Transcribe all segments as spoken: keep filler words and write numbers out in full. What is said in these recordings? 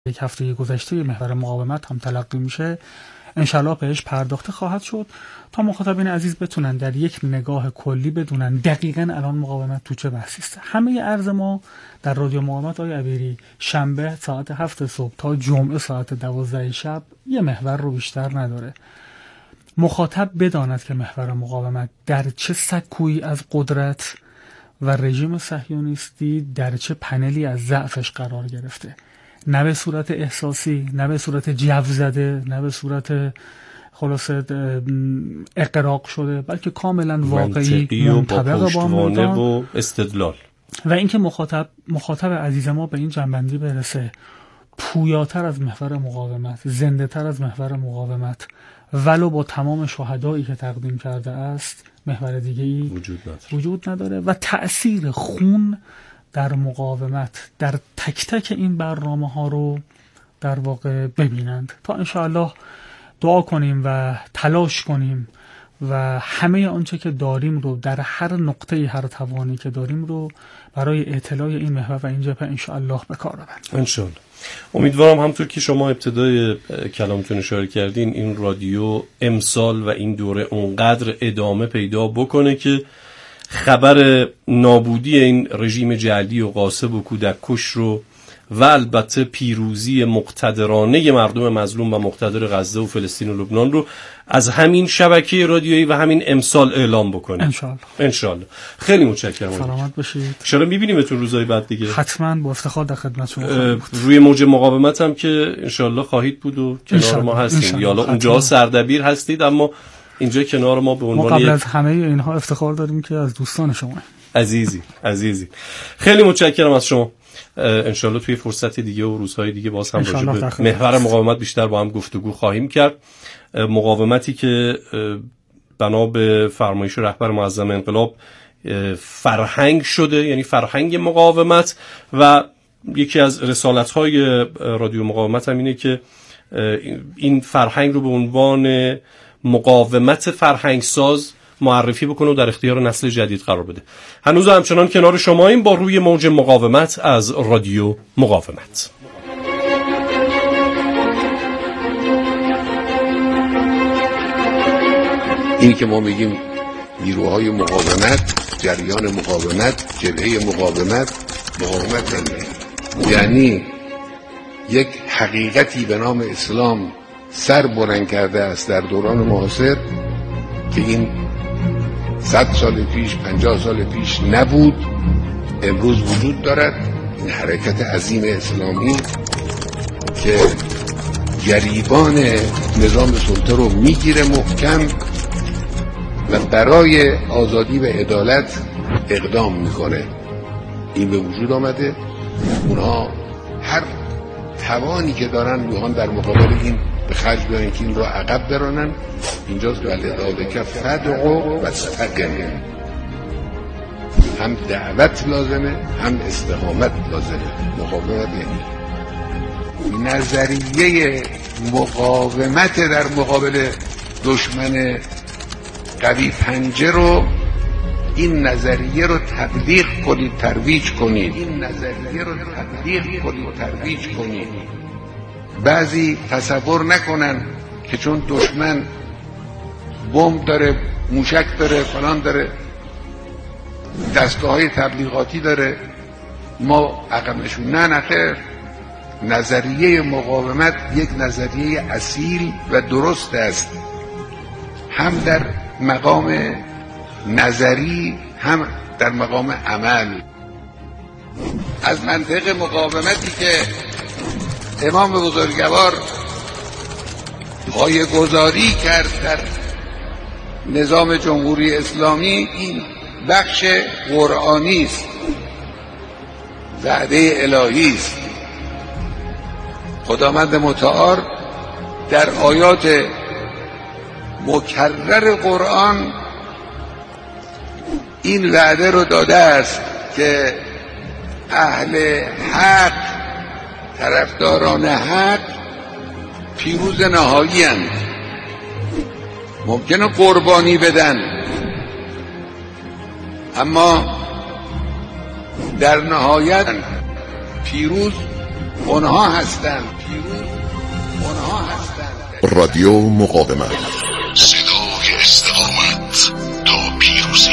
یک هفته گذشته محور مقاومت هم تلقی میشه انشالله بهش پرداخته خواهد شد تا مخاطبین عزیز بتونن در یک نگاه کلی بدونن دقیقاً الان مقاومت تو چه بحثی است. همه عرض ما در رادیو مقاومت آقای عبیری شنبه ساعت هفت صبح تا جمعه ساعت دوازده شب یه محور رو بیشتر نداره. مخاطب بداند که محور مقاومت در چه سکویی از قدرت و رژیم صهیونیستی در چه پنلی از ضعفش قرار گرفته، نه به صورت احساسی، نه به صورت جو زده، نه به صورت خلاصه اقراق شده، بلکه کاملا واقعی منطبق با میدان و استدلال. و اینکه مخاطب مخاطب عزیز ما به این جنبندی برسه پویاتر از محور مقاومت، زنده تر از محور مقاومت، ولو با تمام شهدایی که تقدیم کرده است، محور دیگه‌ای وجود نداره. وجود نداره و تأثیر خون در مقاومت در تک تک این برنامه ها رو در واقع ببینند تا انشاءالله دعا کنیم و تلاش کنیم و همه آنچه که داریم رو در هر نقطه هر توانی که داریم رو برای اطلاع این محور و این جبهه انشاءالله به کار ببریم انشاءالله. امیدوارم همطور که شما ابتدای کلامتون اشاره کردین این رادیو امسال و این دوره اونقدر ادامه پیدا بکنه که خبر نابودی این رژیم جعلی و غاصب و کودککش رو و البته پیروزی مقتدرانه مردم مظلوم و مقتدر غزه و فلسطین و لبنان رو از همین شبکه رادیویی و همین امسال اعلام بکنه انشاءالله. انشاءالله. خیلی متشکرم. سلامت باشید. چرا می‌بینیمتون روزهای بعد دیگه؟ حتما با افتخار در خدمت شما خواهیم بود. روی موج مقاومت هم که انشاءالله خواهید بود و کنار ما هستید. یا اونجا سردبیر هستید اما اینجا کنار ما به عنوان ما قبل از همه اینها افتخار داریم که از دوستان شما. عزیزی عزیزی خیلی متشکرم از شما. انشالله توی فرصت دیگه و روزهای دیگه باز هم راجع به محور مقاومت بیشتر با هم گفتگو خواهیم کرد. مقاومتی که بنا به فرمایش رهبر معظم انقلاب فرهنگ شده، یعنی فرهنگ مقاومت، و یکی از رسالت‌های رادیو مقاومت هم اینه که این فرهنگ رو به عنوان مقاومت فرهنگ ساز معرفی بکنه و در اختیار نسل جدید قرار بده. هنوز همچنان کنار شماییم با روی موج مقاومت از رادیو مقاومت. این که ما میگیم نیروهای مقاومت، جریان مقاومت، جبهه مقاومت، مقاومت یعنی یک حقیقتی به نام اسلام سر بلند کرده است در دوران معاصر که این صد سال پیش، پنجاه سال پیش نبود، امروز وجود دارد. این حرکت عظیم اسلامی که گریبان نظام سلطه رو میگیره محکم و برای آزادی و عدالت اقدام میکنه، این به وجود آمده. اونها هر توانی که دارن میخوان در مقابل این به خرج بیارن که این رو عقب برانن. اینجاست که ولذالک فدع و استقم، هم دعوت لازمه هم استقامت لازمه. مقاومت یعنی نظریه مقاومت در مقابل دشمن قوی پنجه رو، این نظریه رو تبلیغ کنید، ترویج کنید. این نظریه رو تبلیغ کنید، ترویج کنید. بعضی تصور نکنن که چون دشمن بمب داره، موشک داره، فلان داره، دستگاه‌های تبلیغاتی داره، ما عقب نشون. نه نخیر. نظریه مقاومت یک نظریه اصیل و درست است، هم در مقام نظری هم در مقام عمل. از منطق مقاومتی که امام بزرگوار پایه‌گذاری کرد در نظام جمهوری اسلامی، این بخش قرآنی است، وعده الهی است. خداوند متعال در آیات مکرر قرآن این وعده رو داده است که اهل حق، طرفداران حق پیروز نهایی اند. ممکنه قربانی بدن اما در نهایت پیروز اونها هستند پیروز اونها هستند. رادیو مقاومت، صدای استقامت تا پیروزی.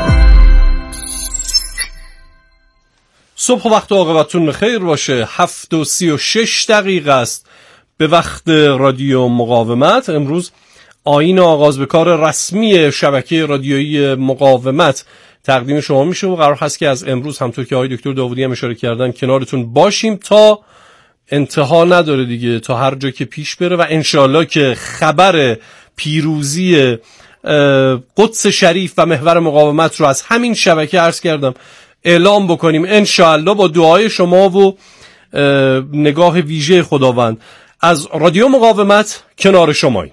صبح وقت عاقبتون بخیر باشه. هفت و سی و شش دقیقه است به وقت رادیو مقاومت. امروز آیین آغاز به کار رسمی شبکه رادیویی مقاومت تقدیم شما میشه و قرار هست که از امروز همونطور که آقای دکتر داوودی هم اشاره کردن کنارتون باشیم تا انتها نداره دیگه، تا هر جا که پیش بره و انشالله که خبر پیروزی قدس شریف و محور مقاومت رو از همین شبکه عرض کردم اعلام بکنیم انشالله با دعای شما و نگاه ویژه خداوند. از رادیو مقاومت کنار شماییم.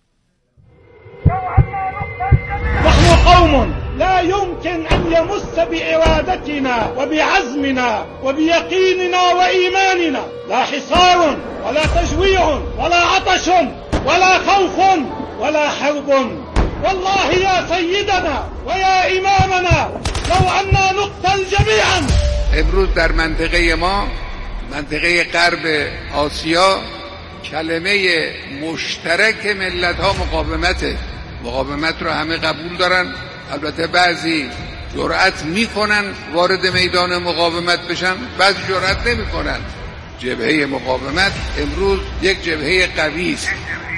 نحن قوم لا يمكن أن يمس بإرادتنا وبعزمنا وبيقيننا وإيماننا لا حصار ولا تجويع ولا عطش ولا خوف ولا حرب. والله يا سيدنا ويا إمامنا لو أننا نقتل جميعا. امروز در منطقه ما، منطقه غرب آسیا، کلمه مشترک ملت ها مقاومته. مقاومت رو همه قبول دارن، البته بعضی جرأت میکنن وارد میدان مقاومت بشن، بعضی جرأت نمیکنن. جبهه مقاومت امروز یک جبهه قوی است.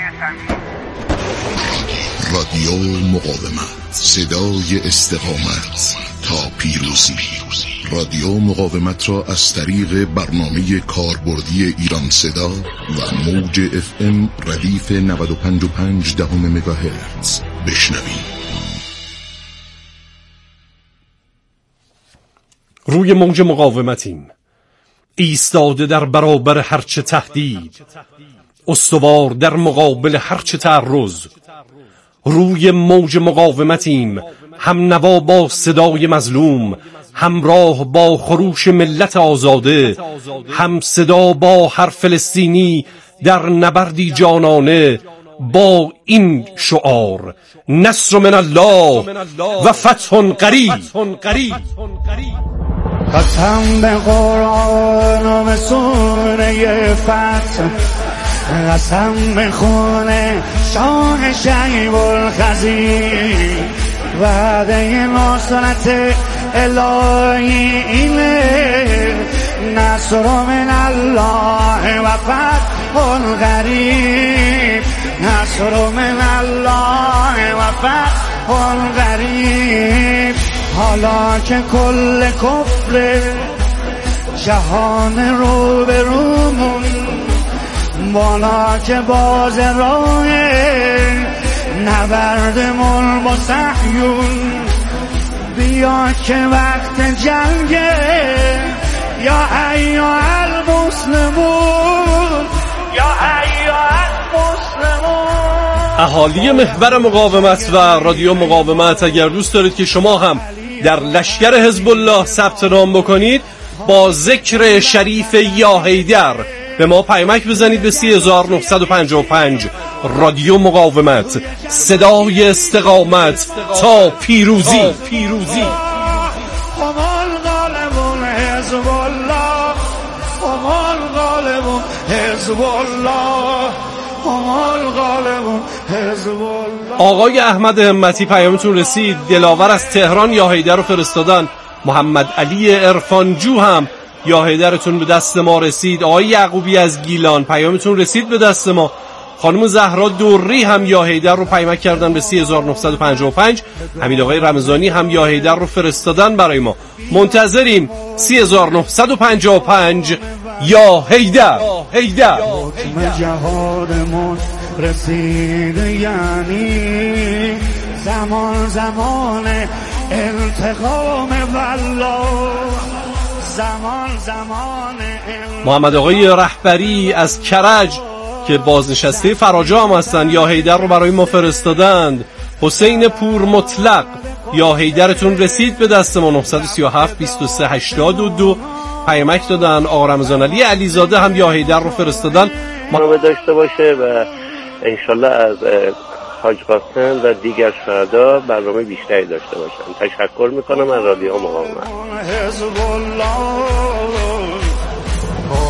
رادیو مقاومت، صدای استقامت تا پیروزی. رادیو مقاومت را از طریق برنامه کاربردی ایران صدا و موج اف ام ردیف نود و پنج و پنج دهم مگاهرتز بشنوید. روی موج مقاومتیم، ایستاده در برابر هرچه تهدید، استوار در مقابل هرچه تعرض. روی موج مقاومتیم، هم نوا با صدای مظلوم، همراه با خروش ملت آزاده، هم صدا با هر فلسطینی در نبردی جانانه با این شعار: نصر من الله و فتح قریب. قسم به قرآن و به سوره فتح، قسم به خون شاه شیب الخزیر، وعده نصرت الهی اینه، نصر من الله و فتح قریب، نصر من الله و فتح قریب. حالا که کل کفر جهان رو به رومون، بالا که باز راه نبردمون با صهیون، بیا که وقت جنگه یا ایها المسلمون، یا ایها المسلمون. اهالی محور مقاومت و رادیو مقاومت، اگر دوست دارید که شما هم در لشکر حزب الله ثبت نام بکنید، با ذکر شریف یا حیدر به ما پیامک بزنید به سی هزار و نهصد و پنجاه و پنج. رادیو مقاومت، صدای استقامت تا پیروزی. پیروزی. همال غالبون حزب الله، همال غالبون حزب الله، همال غالبون حزب الله. آقای احمد همتی پیامتون رسید. دلاور از تهران یا حیدر رو فرستادن. محمد علی عرفانجو هم یا حیدرتون به دست ما رسید. آقای یعقوبی از گیلان پیامتون رسید به دست ما. خانم زهرا دوری هم یا حیدر رو پیامک کردن به سی هزار و نهصد و پنجاه و پنج. حمید آقای رمضانی هم یا حیدر رو فرستادن برای ما. منتظریم. سی هزار و نهصد و پنجاه و پنج یا حیدر. حیدر. حکم جهادمون رسید، یعنی زمان زمان انتقام والله، زمان زمان. محمد آقای رهبری از کرج که بازنشسته فراجا هم هستن یا حیدر رو برای ما فرستادند. حسین پور مطلق یا حیدرتون رسید به دست ما. نه سه هفت بیست و سه هشتاد و دو پیامک دادن. آقا رمضان علی علیزاده هم یا حیدر رو فرستادن. برنامه داشته باشه و انشالله از حاج قاسم و دیگر شهدا برنامه بیشتری داشته باشن. تشکر میکنم از رادیو مقاومت. حزب الله، کار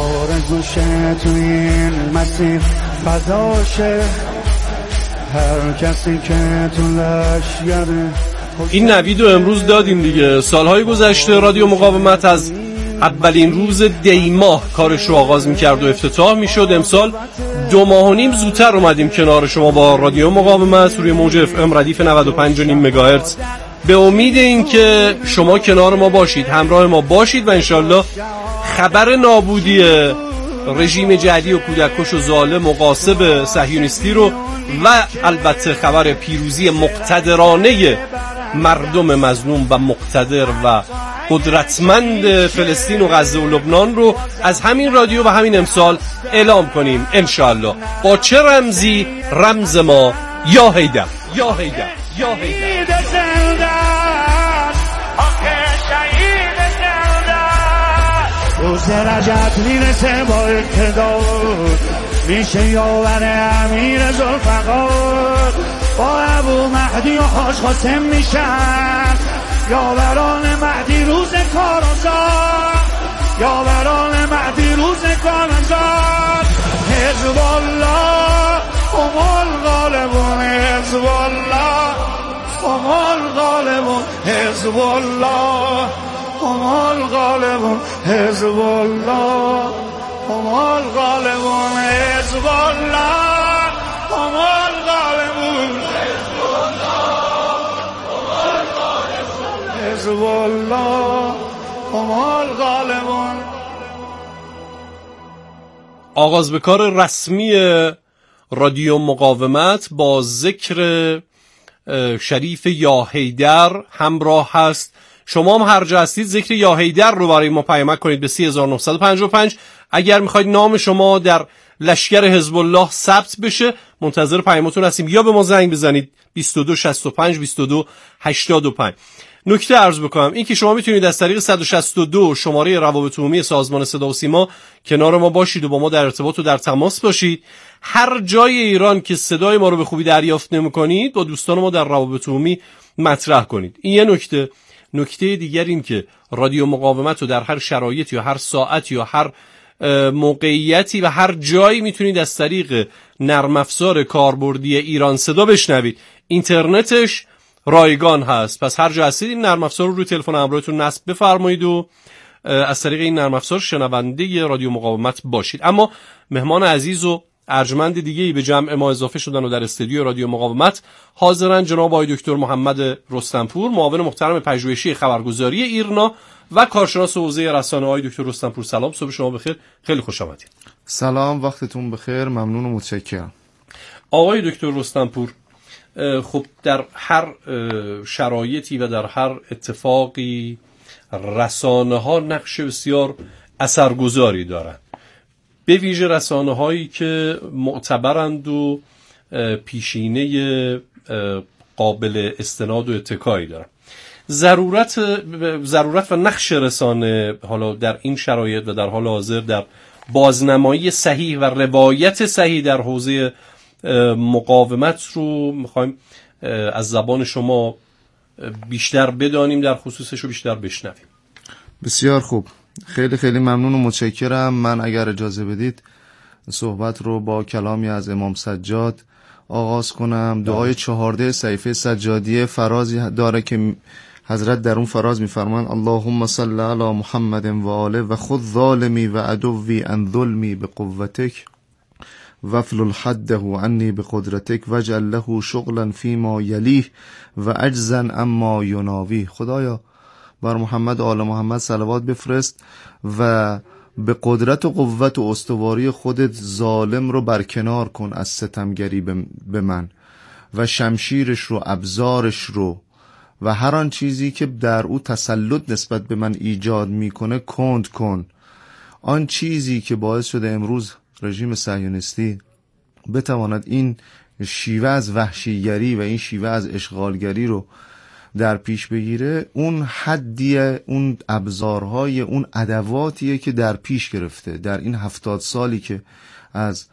آرزوشه تو این مسیر فضاشه هر کسی که تو لشگره. این نوید رو امروز دادیم دیگه. سالهای گذشته رادیو مقاومت از اولین روز دی ماه کارش رو آغاز میکرد و افتتاح میشد. امسال دو ماه و نیم زودتر اومدیم کنار شما با رادیو مقاومت روی موج اف ام ردیف نود و پنج و نیم مگاهرتز، به امید این که شما کنار ما باشید، همراه ما باشید و انشالله خبر نابودی رژیم جعلی و کودککش و ظالم و غاصب صهیونیستی رو و البته خبر پیروزی مقتدرانه مردم مظلوم و مقتدر و قدرتمند فلسطین و غزه و لبنان رو از همین رادیو و همین امسال اعلام کنیم انشالله. با چه رمزی؟ رمز ما یا حیدر، یا حیدر، یا حیدر. روز رجب میرسه با اقتدار، میشه یاور امیر ذوالفقار، با ابو مهدی و حاج قاسم میشن یاوران مهدی روز کارزار، یاوران مهدی روز کارزار. حزب الله هم الغالبون، حزب الله هم الغالبون، حزب الله هم الغالبون، حزب الله هم الغالبون، حزب الله هم الغالبون، حزب الله هم الغالبون. آغاز به کار رسمی رادیو مقاومت با ذکر شریف یا حیدر همراه هست. شما هم هر جا هستید ذکر یا حیدر رو برای ما پیامک کنید به سی هزار و نهصد و پنجاه و پنج. اگر میخواید نام شما در لشکر حزب الله ثبت بشه منتظر پیامتون هستیم، یا به ما زنگ بزنید بیست و دو شصت و پنج بیست و دو هشتاد و پنج. نکته عرض بکنم این که شما میتونید از طریق صد و شصت و دو شماره روابط عمومی سازمان صدا و سیما کنار ما باشید و با ما در ارتباط و در تماس باشید. هر جای ایران که صدای ما رو به خوبی دریافت نمی‌کنید با دوستان ما در روابط عمومی مطرح کنید. این یه نکته. نکته دیگر این که رادیو مقاومت رو در هر شرایطی یا هر ساعت یا هر موقعیتی و هر جایی میتونید از طریق نرم افزار کاربردی ایران صدا بشنوید. اینترنتش رایگان هست، پس هر جا هستید این نرم افزار رو روی تلفن همراهتون نصب بفرمایید و از طریق این نرم افزار شنونده رادیو مقاومت باشید. اما مهمان عزیز و ارجمند دیگه‌ای به جمع ما اضافه شدن و در استودیو رادیو مقاومت حاضرن. جناب آقای دکتر محمد رستمپور، معاون محترم پژوهشی خبرگزاری ایرنا و کارشناس حوزه رسانه. آقای دکتر رستمپور سلام، صبح شما بخیر، خیلی خوش آمدید. سلام، وقتتون بخیر، ممنون و متشکرم. آقای دکتر رستمپور، خب در هر شرایطی و در هر اتفاقی رسانه ها نقش بسیار اثرگذاری دارند، به ویژه رسانه هایی که معتبرند و پیشینه قابل استناد و اتکایی دارند. ضرورت ضرورت و نقش رسانه حالا در این شرایط و در حال حاضر در بازنمایی صحیح و روایت صحیح در حوزه مقاومت رو میخوایم از زبان شما بیشتر بدانیم، در خصوصش رو بیشتر بشنویم. بسیار خوب، خیلی خیلی ممنون و متشکرم. من اگر اجازه بدید صحبت رو با کلامی از امام سجاد آغاز کنم. دعای چهارده صحیفه سجادیه فرازی داره که حضرت در اون فراز میفرمان اللهم صل علی محمد و آله و خذ ظالمی و عدوی ان ظلمی بقوتک وفل حده عنی بقدرتک وجعل له شغلا فيما یلیه و عجزا اما یناوی. خدایا بر محمد و آل محمد صلوات بفرست و به قدرت و قوت و استواری خودت ظالم رو برکنار کن از ستمگری به من و شمشیرش رو، ابزارش رو و هر آن چیزی که در او تسلط نسبت به من ایجاد میکنه کند کن. آن چیزی که باعث شده امروز رژیم صهیونیستی بتواند این شیوه از وحشیگری و این شیوه از اشغالگری رو در پیش بگیره، اون حدیه، اون ابزارهای، اون ادواتیه که در پیش گرفته در این هفتاد سالی که از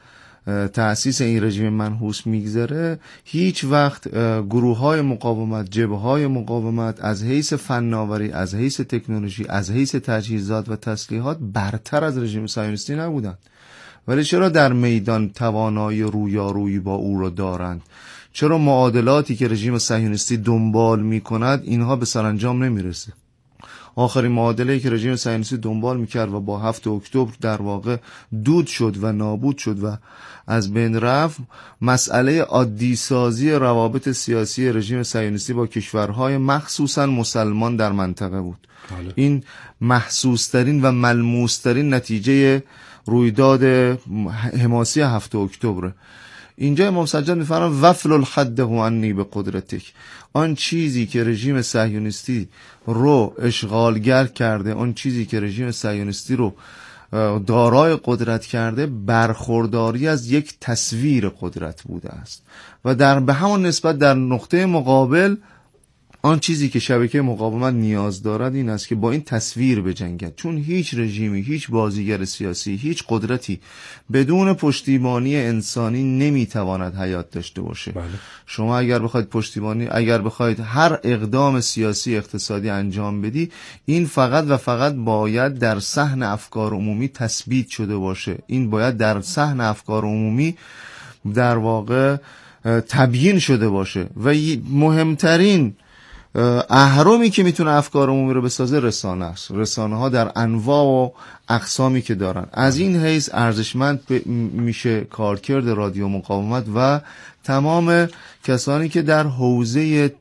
تأسیس این رژیم منحوس میگذره، هیچ وقت گروه های مقاومت، جبهه های مقاومت از حیث فناوری، از حیث تکنولوژی، از حیث تجهیزات و تسلیحات برتر از رژیم صهیونیستی نبودند. ولی چرا در میدان توانایی رویارویی با او رو دارند؟ چرا معادلاتی که رژیم صهیونیستی دنبال میکند اینها به سرانجام نمیرسه؟ آخرین معادله‌ای که رژیم صهیونیستی دنبال میکرد و با هفت اکتبر در واقع دود شد و نابود شد و از بین رفت، مسئله عادی سازی روابط سیاسی رژیم صهیونیستی با کشورهای مخصوصا مسلمان در منطقه بود. بله. این محسوس‌ترین و ملموس‌ترین نتیجه رویداد حماسی هفت اکتبر. اینجا امام سجاد میفرماید وفل الحد عنی به قدرتک، آن چیزی که رژیم صهیونیستی رو اشغالگر کرده، آن چیزی که رژیم صهیونیستی رو دارای قدرت کرده، برخورداری از یک تصویر قدرت بوده است و در به همون نسبت در نقطه مقابل آن چیزی که شبکه مقاومت نیاز دارد این است که با این تصویر بجنگد، چون هیچ رژیمی، هیچ بازیگر سیاسی، هیچ قدرتی بدون پشتیبانی انسانی نمیتواند حیات داشته باشه. بله. شما اگر بخواید پشتیبانی، اگر بخواید هر اقدام سیاسی اقتصادی انجام بدی، این فقط و فقط باید در صحن افکار عمومی تثبیت شده باشه، این باید در صحن افکار عمومی در واقع تبیین شده باشه و مهمترین اهرمی که میتونه افکار عمومی رو بسازه رسانه است. رسانه ها در انواع و اقسامی که دارن، از این حیث ارزشمند میشه کارکرد رادیو مقاومت و تمام کسانی که در حوزه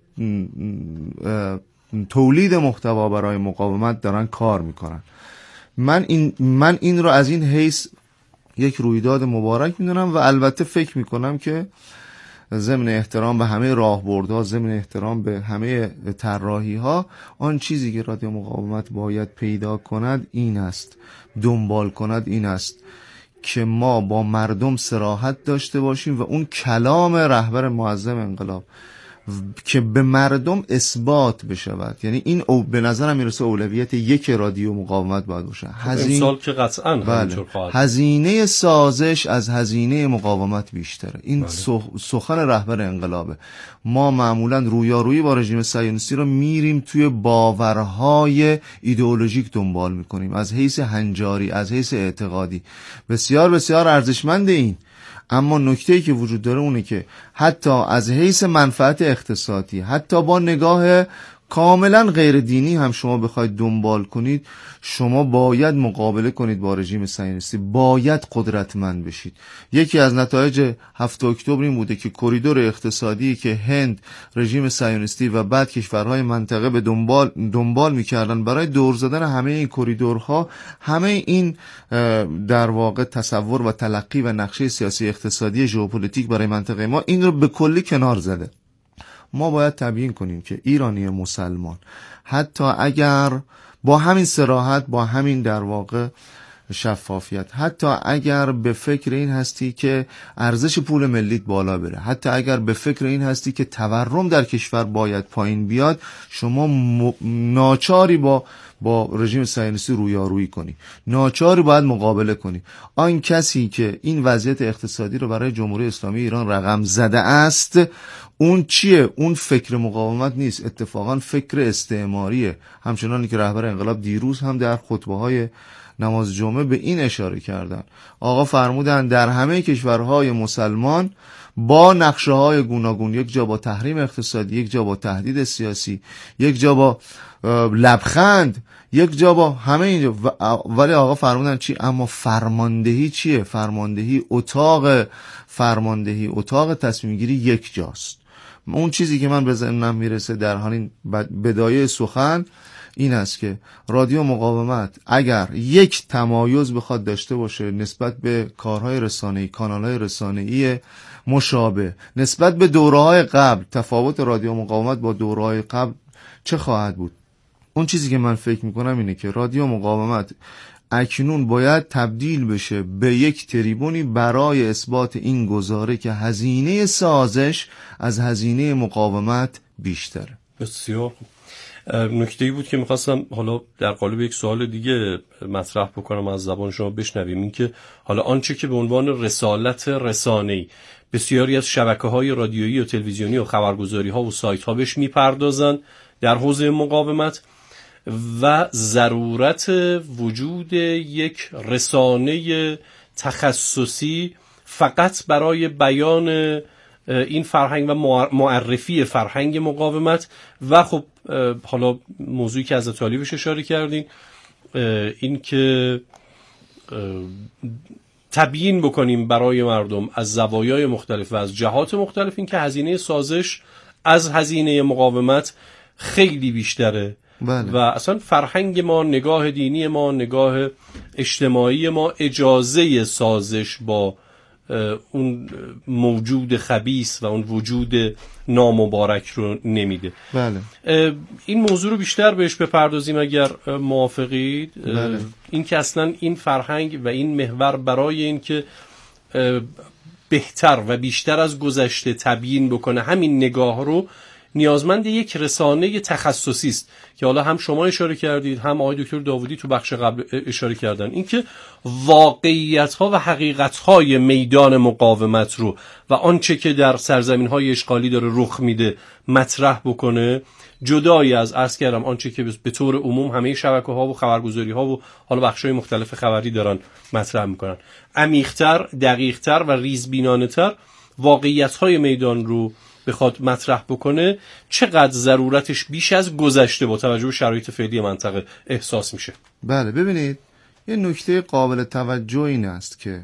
تولید محتوا برای مقاومت دارن کار میکنن. من این من این رو از این حیث یک رویداد مبارک میدونم و البته فکر میکنم که ضمن احترام به همه راهبردها، ضمن احترام به همه طراحی‌ها، آن چیزی که رادیو مقاومت باید پیدا کند این است، دنبال کند این است که ما با مردم صراحت داشته باشیم و اون کلام رهبر معظم انقلاب که به مردم اثبات بشود. یعنی این او به نظرم میرسه اولویت یک رادیو مقاومت باید باشه. هزینه سال که قطعاً بله. هزینه سازش از هزینه مقاومت بیشتره. این بله. سخن رهبر انقلابه. ما معمولاً رویارویی با رژیم صهیونیستی رو میریم توی باورهای ایدئولوژیک دنبال میکنیم، از حیث هنجاری، از حیث اعتقادی. بسیار بسیار ارزشمنده این، اما نکته‌ای که وجود داره اونه که حتی از حیث منفعت اقتصادی، حتی با نگاه کاملا غیر دینی هم شما بخواید دنبال کنید، شما باید مقابله کنید با رژیم صهیونیستی، باید قدرتمند بشید. یکی از نتایج هفت اکتبر این بوده که کریدور اقتصادی که هند، رژیم صهیونیستی و بعد کشورهای منطقه به دنبال دنبال می‌کردن برای دور زدن همه این کریدورها، همه این در واقع تصور و تلقی و نقشه سیاسی اقتصادی ژئوپلیتیک برای منطقه ما این رو به کلی کنار زده. ما باید تبیین کنیم که ایرانی مسلمان حتی اگر با همین صراحت، با همین در واقع شفافیت، حتی اگر به فکر این هستی که ارزش پول ملیت بالا بره، حتی اگر به فکر این هستی که تورم در کشور باید پایین بیاد، شما م... ناچاری با با رژیم صهیونیستی رویارویی کنی، ناچاری باید مقابله کنی. آن کسی که این وضعیت اقتصادی رو برای جمهوری اسلامی ایران رقم زده است، اون چیه؟ اون فکر مقاومت نیست، اتفاقا فکر استعماریه. همچنانی که رهبر انقلاب دیروز هم در خطبه‌های نماز جمعه به این اشاره کردن. آقا فرمودن در همه کشورهای مسلمان با نقشه های گوناگون، یک جا با تحریم اقتصادی، یک جا با تهدید سیاسی، یک جا با لبخند، یک جا با همه اینجا، ولی آقا فرمودن چی؟ اما فرماندهی چیه؟ فرماندهی، اتاق فرماندهی، اتاق تصمیم گیری یک جاست. اون چیزی که من به ذهنم میرسه در حال بدایه سخن این است که رادیو مقاومت اگر یک تمایز بخواد داشته باشه نسبت به کارهای رسانه‌ای، کانالهای رسانه‌ای مشابه، نسبت به دوره‌های قبل، تفاوت رادیو مقاومت با دوره‌های قبل چه خواهد بود؟ اون چیزی که من فکر میکنم اینه که رادیو مقاومت اکنون باید تبدیل بشه به یک تریبونی برای اثبات این گزاره که هزینه سازش از هزینه مقاومت بیشتره. بسیار نکته‌ای بود که می‌خواستم حالا در قالب یک سوال دیگه مطرح بکنم از زبان شما بشنویم، این که حالا آنچه که به عنوان رسالت رسانه‌ای بسیاری از شبکه‌های رادیویی و تلویزیونی و خبرگزاری‌ها و سایت‌ها بهش می‌پردازند در حوزه مقاومت و ضرورت وجود یک رسانه تخصصی فقط برای بیان این فرهنگ و معرفی فرهنگ مقاومت و خب حالا موضوعی که از طالبش اشاره کردین این که تبیین بکنیم برای مردم از زوایای مختلف و از جهات مختلف، این که هزینه سازش از هزینه مقاومت خیلی بیشتره. بله. و اصلا فرهنگ ما، نگاه دینی ما، نگاه اجتماعی ما اجازه سازش با اون موجود خبیث و اون وجود نامبارک رو نمیده. بله. این موضوع رو بیشتر بهش بپردازیم اگر موافقید. بله. این که اصلا این فرهنگ و این محور برای این که بهتر و بیشتر از گذشته تبیین بکنه همین نگاه رو، نیازمند یک رسانه تخصصی است که حالا هم شما اشاره کردید هم آقای دکتر داوودی تو بخش قبل اشاره کردن، اینکه واقعیت‌ها و حقیقت‌های میدان مقاومت رو و آنچه که در سرزمین‌های اشغالی داره رخ میده مطرح بکنه، جدای از عرض کردم آنچه که به طور عموم همه شبکه‌ها و خبرگزاری‌ها و حالا بخش‌های مختلف خبری دارن مطرح میکنن، عمیق‌تر، دقیق‌تر و ریزبینانه‌تر واقعیت‌های میدان رو بخواد مطرح بکنه، چقدر ضرورتش بیش از گذشته با توجه به شرایط فعلی منطقه احساس میشه. بله ببینید یه نکته قابل توجه این است که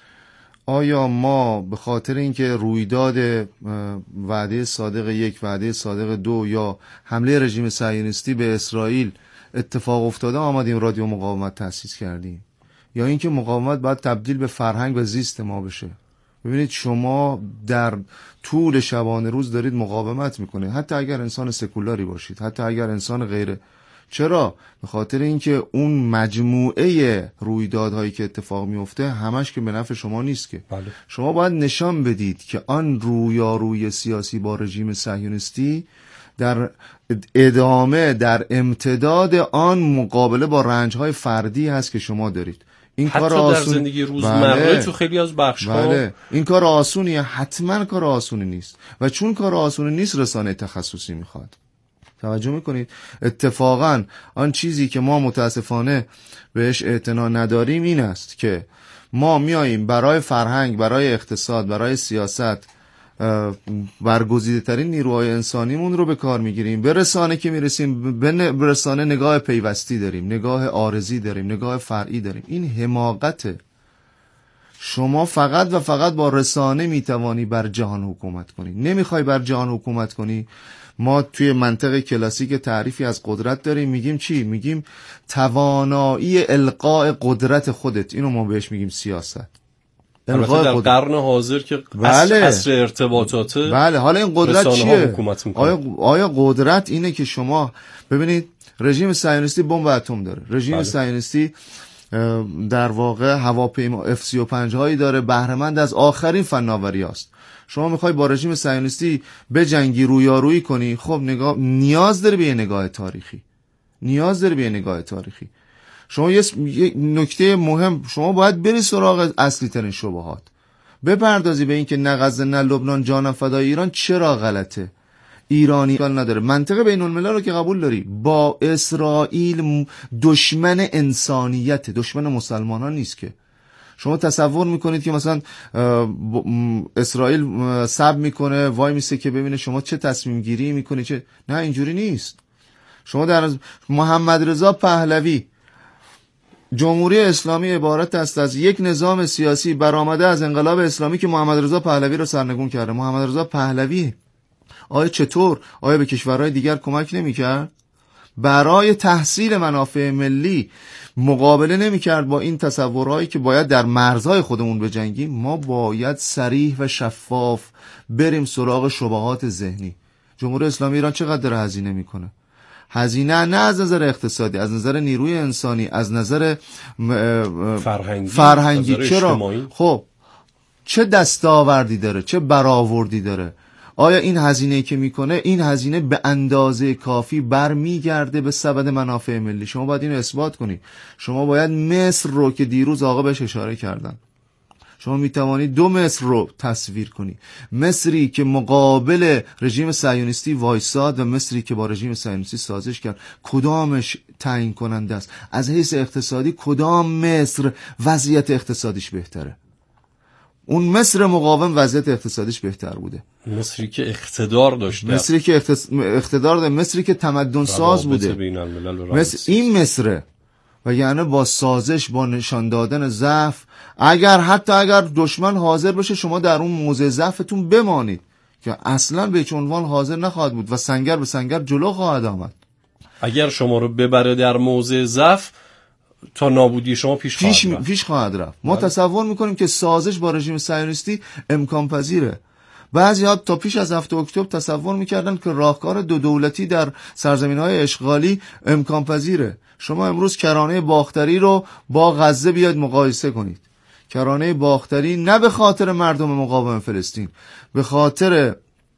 آیا ما به خاطر اینکه رویداد وعده صادق یک، وعده صادق دو یا حمله رژیم صهیونیستی به اسرائیل اتفاق افتاده آمدیم رادیو مقاومت تأسیس کردیم، یا اینکه مقاومت باید تبدیل به فرهنگ و زیست ما بشه؟ ببینید شما در طول شبانه روز دارید مقاومت میکنید، حتی اگر انسان سکولاری باشید، حتی اگر انسان غیره. چرا؟ به خاطر اینکه اون مجموعه رویدادهایی که اتفاق میفته همش که به نفع شما نیست که. بله. شما باید نشان بدید که آن رویارویی سیاسی با رژیم صهیونیستی در ادامه، در امتداد آن مقابله با رنجهای فردی هست که شما دارید. این حتی کار در آسون... زندگی روزمره بله. تو خیلی از بخش‌ها بله. این کار آسونیه؟ حتما کار آسونی نیست و چون کار آسونی نیست رسانه تخصصی میخواد. توجه میکنید؟ اتفاقا آن چیزی که ما متاسفانه بهش اعتنا نداریم این است که ما میاییم برای فرهنگ، برای اقتصاد، برای سیاست برگزیده ترین نیروهای انسانیمون رو به کار میگیریم، به رسانه که میرسیم به رسانه نگاه پیوستی داریم، نگاه عارضی داریم، نگاه فرعی داریم. این حماقته. شما فقط و فقط با رسانه میتوانی بر جهان حکومت کنی. نمیخوای بر جهان حکومت کنی؟ ما توی منطق کلاسیک تعریفی از قدرت داریم، میگیم چی؟ میگیم توانایی القاء قدرت خودت. اینو ما بهش میگیم سیاست. البته در قرن حاضر که بله. عصر ارتباطاته، بله. حالا این قدرت چیه؟ آیا آیا قدرت اینه که شما ببینید رژیم صهیونیستی بمب اتم داره، رژیم بله. صهیونیستی در واقع هواپیما اف سی و پنج هایی داره، بهره‌مند از آخرین فناوری است. شما میخوای با رژیم صهیونیستی بجنگی، رویارویی کنی، خب نگاه نیاز داره به یه نگاه تاریخی، نیاز داره به یه نگاه تاریخی. شما یه نکته مهم، شما باید بری سراغ اصلی ترین شبهات، بپردازی به این که نه غزه نه لبنان جانم فدای ایران چرا غلطه. ایرانی کال نداره، منطقه بین الملل رو که قبول داری، با اسرائیل دشمن انسانیت، دشمن مسلمانان نیست که. شما تصور میکنید که مثلا اسرائیل صبر میکنه وای میسه که ببینه شما چه تصمیم گیری میکنی چه؟ نه اینجوری نیست. شما در محمد رضا پهلوی، جمهوری اسلامی عبارت است از یک نظام سیاسی برآمده از انقلاب اسلامی که محمد رضا پهلوی رو سرنگون کرده. محمد رضا پهلوی آیا چطور؟ آیا به کشورهای دیگر کمک نمی‌کرد؟ برای تحصیل منافع ملی مقابله نمی‌کرد با این تصورهایی که باید در مرزهای خودمون بجنگیم؟ ما باید صریح و شفاف بریم سراغ شبهات ذهنی. جمهوری اسلامی ایران چقدر داره هزینه میکنه؟ هزینه نه از نظر اقتصادی، از نظر نیروی انسانی، از نظر فرهنگی, فرهنگی. چرا؟ خب چه دستاوردی داره، چه برآوردی داره؟ آیا این هزینه‌ای که میکنه این هزینه به اندازه کافی برمیگرده به سبد منافع ملی؟ شما باید اینو اثبات کنید. شما باید مصر رو که دیروز آقا بهش اشاره کردن، شما میتوانید دو مصر رو تصویر کنی، مصری که مقابل رژیم صهیونیستی وایساد و مصری که با رژیم صهیونیستی سازش کرد. کدامش تعیین کننده است؟ از حیث اقتصادی کدام مصر وضعیت اقتصادیش بهتره؟ اون مصر مقاوم وضعیت اقتصادیش بهتر بوده، مصری که اقتدار داشته، مصری که اقتدار داشته، مصری که تمدن ساز بوده. مصر این مصره و یعنی با سازش، با نشان دادن ضعف، اگر حتی اگر دشمن حاضر بشه شما در اون موضع ضعفتون بمانید که اصلا به هیچ عنوان حاضر نخواهد بود و سنگر به سنگر جلو خواهد آمد. اگر شما رو ببره در موضع ضعف تا نابودی شما پیش خواهد پیش, رفت. پیش خواهد رفت. ما تصور میکنیم که سازش با رژیم صهیونیستی امکان پذیره. بعضی‌ها تا پیش از هفته اکتبر تصور میکردن که راهکار دو دولتی در سرزمین‌های اشغالی امکان پذیره. شما امروز کرانه باختری رو با غزه بیاید مقایسه کنید. کرانه باختری نه به خاطر مردم مقاوم فلسطین، به خاطر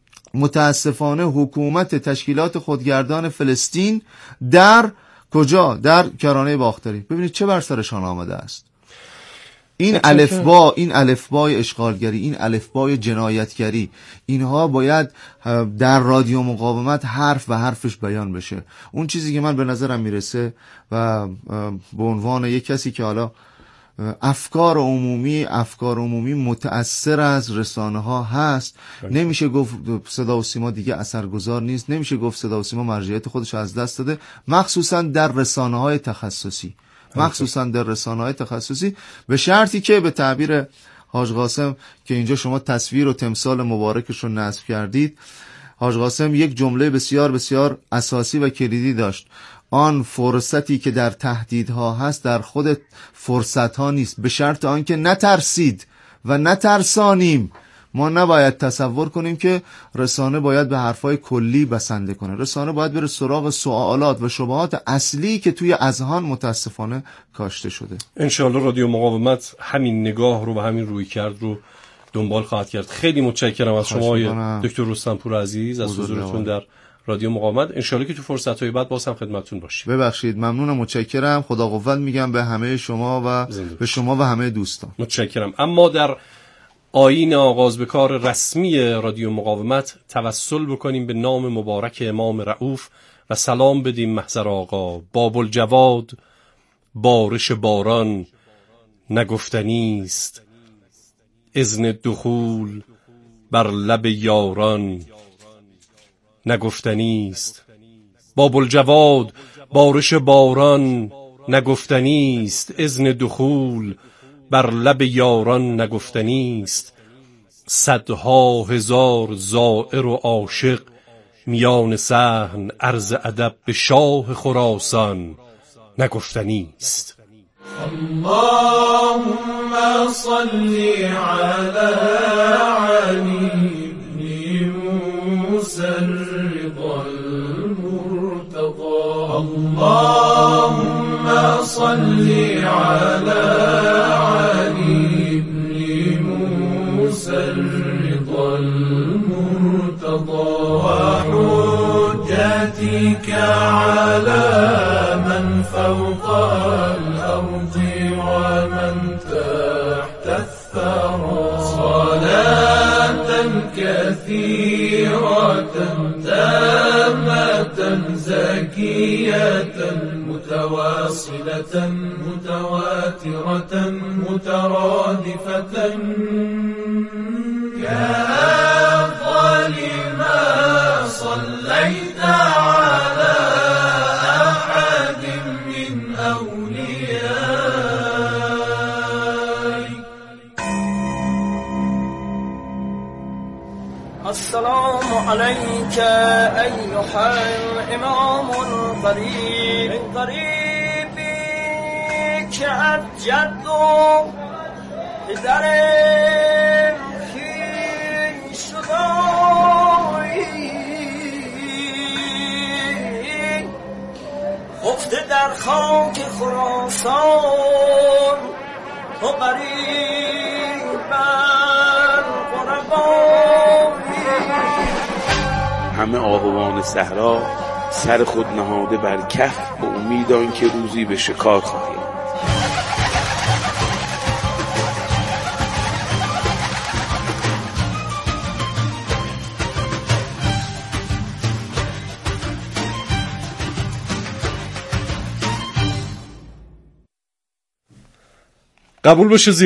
متاسفانه حکومت تشکیلات خودگردان فلسطین در کجا؟ در کرانه باختری. ببینید چه بر سرشان آمده است. این الفبا، این الفبای اشغالگری، این الفبای جنایتگری، اینها باید در رادیو مقاومت حرف و حرفش بیان بشه. اون چیزی که من به نظرم میرسه و به عنوان یک کسی که حالا افکار عمومی افکار عمومی متأثر از رسانه ها هست، نمیشه گفت صدا و سیما دیگه اثرگذار نیست، نمیشه گفت صدا و سیما مرجعیت خودش از دست داده، مخصوصا در رسانه های تخصصی مخصوصا در رسانه های تخصصی به شرطی که به تعبیر حاج قاسم که اینجا شما تصویر و تمثال مبارکش رو نصب کردید، حاج قاسم یک جمله بسیار بسیار اساسی و کلیدی داشت: آن فرصتی که در تهدیدها هست در خود فرصت ها نیست، به شرط آنکه نترسید و نترسانیم. ما نباید تصور کنیم که رسانه باید به حرفای کلی بسنده کنه. رسانه باید بره سراغ سوالات و شبهات اصلی که توی اذهان متاسفانه کاشته شده. انشاءالله رادیو مقاومت همین نگاه رو و همین روی کرد رو دنبال خواهد کرد. خیلی متشکرم از شما دکتر رستمپور عزیز از حضورتون در رادیو مقاومت. انشالله که تو فرصت‌های بعد باز هم خدمتتون باشیم. ببخشید، ممنونم، متشکرم. خدا قوت میگم به همه شما و به شما و همه دوستان. متشکرم. اما در آیین آغاز به کار رسمی رادیو مقاومت توسل بکنیم به نام مبارک امام رؤوف و سلام بدیم محضر آقا. باب الجواد بارش باران نگفتنیست، اذن دخول بر لب یاران نگفتنیست. باب الجواد بارش باران نگفتنیست، اذن دخول بر لب یاران نگفتنیست. صدها هزار زائر و عاشق میان صحن عرض ادب به شاه خراسان نگفتنیست. اللهم صل على علي بن موسى الرضا المرتضى. اللهم صل على علي بن موسى الرضا المرتضى وحجتك على من فوق الأرض ومن تحت الثرى. صلاة كثيرة تامة زكية متواصلة متواترة مترادفة كأفضل ما صليت على أحد من أوليائك. السلام عليك أيها الإمام الغريب الغريب كالجد پدر خویش داری، خفته در خاک خراسان تو غریب بر غربایی. همه آهوان صحرا سر خود نهاده بر کف به امید آنکه روزی به شکار خواهیم. قبول بشه